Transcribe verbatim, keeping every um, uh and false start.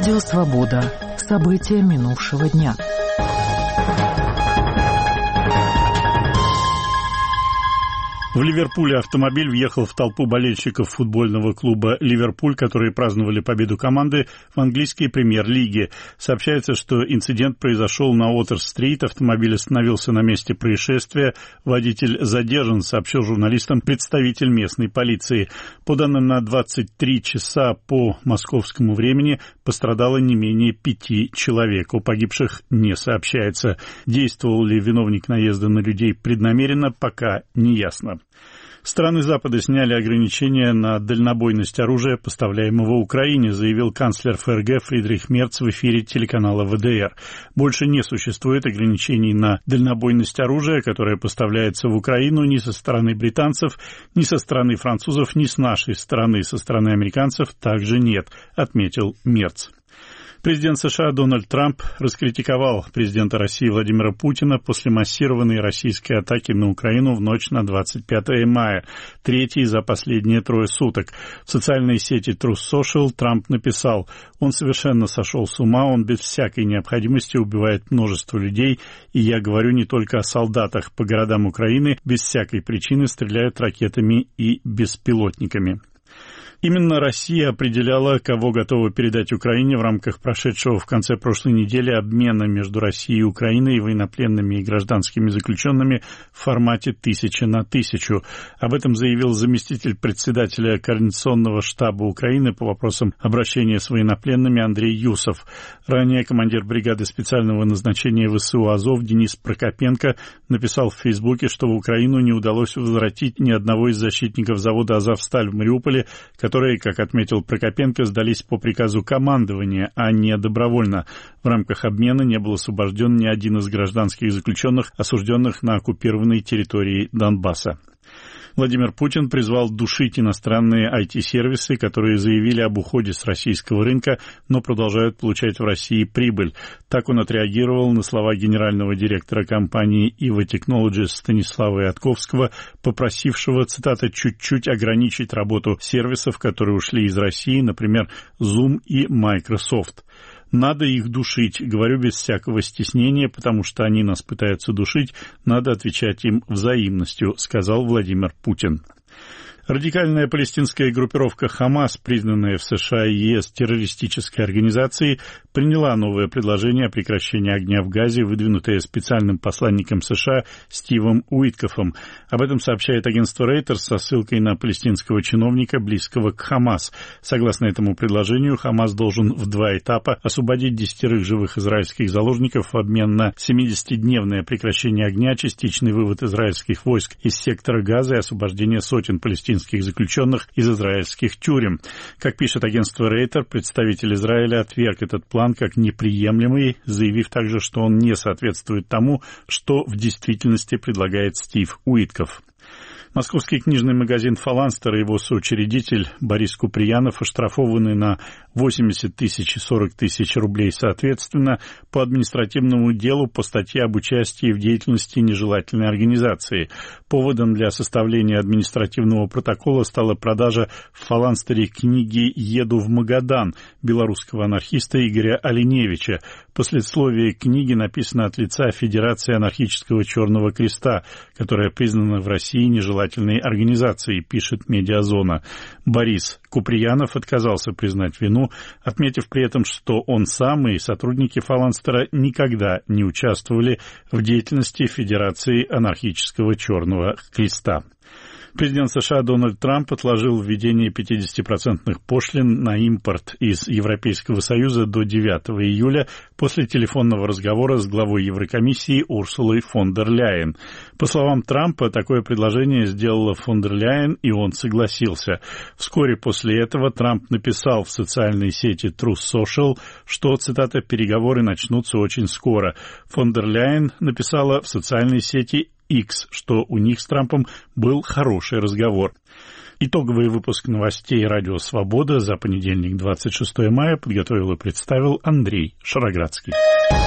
Радио «Свобода». События минувшего дня. В Ливерпуле автомобиль въехал в толпу болельщиков футбольного клуба «Ливерпуль», которые праздновали победу команды в английской премьер-лиге. Сообщается, что инцидент произошел на Уотер-стрит. Автомобиль остановился на месте происшествия. Водитель задержан, сообщил журналистам представитель местной полиции. По данным на двадцать три часа по московскому времени пострадало не менее пяти человек. О погибших не сообщается. Действовал ли виновник наезда на людей преднамеренно, пока не ясно. Страны Запада сняли ограничения на дальнобойность оружия, поставляемого Украине, заявил канцлер ФРГ Фридрих Мерц в эфире телеканала ВДР. Больше не существует ограничений на дальнобойность оружия, которое поставляется в Украину ни со стороны британцев, ни со стороны французов, ни с нашей стороны, со стороны американцев также нет, отметил Мерц. Президент США Дональд Трамп раскритиковал президента России Владимира Путина после массированной российской атаки на Украину в ночь на двадцать пятое мая, третьей за последние трое суток. В социальной сети Truth Social Трамп написал: «Он совершенно сошел с ума, он без всякой необходимости убивает множество людей, и я говорю не только о солдатах. По городам Украины без всякой причины стреляют ракетами и беспилотниками». Именно Россия определяла, кого готова передать Украине в рамках прошедшего в конце прошлой недели обмена между Россией и Украиной военнопленными и гражданскими заключенными в формате тысяча на тысячу. Об этом заявил заместитель председателя Координационного штаба Украины по вопросам обращения с военнопленными Андрей Юсов. Ранее командир бригады специального назначения ВСУ «Азов» Денис Прокопенко написал в Фейсбуке, что в Украину не удалось возвратить ни одного из защитников завода «Азовсталь» в Мариуполе, которые, как отметил Прокопенко, сдались по приказу командования, а не добровольно. В рамках обмена не был освобожден ни один из гражданских заключенных, осужденных на оккупированной территории Донбасса. Владимир Путин призвал душить иностранные ай ти-сервисы, которые заявили об уходе с российского рынка, но продолжают получать в России прибыль. Так он отреагировал на слова генерального директора компании Ива Technologies Станислава Ятковского, попросившего, цитата, «чуть-чуть ограничить работу сервисов, которые ушли из России, например, Zoom и Microsoft». Надо их душить, говорю без всякого стеснения, потому что они нас пытаются душить, надо отвечать им взаимностью, сказал Владимир Путин. Радикальная палестинская группировка «Хамас», признанная в США и ЕС террористической организацией, приняла новое предложение о прекращении огня в Газе, выдвинутое специальным посланником США Стивом Уиткофом. Об этом сообщает агентство Reuters со ссылкой на палестинского чиновника, близкого к «Хамас». Согласно этому предложению, «Хамас» должен в два этапа освободить десятерых живых израильских заложников в обмен на семидесятидневное прекращение огня, частичный вывод израильских войск из сектора Газа и освобождение сотен палестинских заключенных из израильских тюрем. Как пишет агентство Рейтер, представитель Израиля отверг этот план как неприемлемый, заявив также, что он не соответствует тому, что в действительности предлагает Стив Уиткоф. Московский книжный магазин «Фаланстер» и его соучредитель Борис Куприянов оштрафованы на восемьдесят тысяч и сорок тысяч рублей соответственно по административному делу по статье об участии в деятельности нежелательной организации. Поводом для составления административного протокола стала продажа в «Фаланстере» книги «Еду в Магадан» белорусского анархиста Игоря Оленевича. Послесловие книги написано от лица Федерации анархического Черного Креста, которая признана в России нежелательной организацией, пишет «Медиазона». Борис Куприянов отказался признать вину, отметив при этом, что он сам и сотрудники «Фаланстера» никогда не участвовали в деятельности Федерации анархического Черного Креста. Президент США Дональд Трамп отложил введение пятидесятипроцентных пошлин на импорт из Европейского Союза до девятого июля после телефонного разговора с главой Еврокомиссии Урсулой фон дер Ляйен. По словам Трампа, такое предложение сделала фон дер Ляйен, и он согласился. Вскоре после этого Трамп написал в социальной сети Truth Social, что, цитата, «переговоры начнутся очень скоро». Фон дер Ляйен написала в социальной сети X, что у них с Трампом был хороший разговор. Итоговый выпуск новостей «Радио Свобода» за понедельник, двадцать шестое мая, подготовил и представил Андрей Шароградский.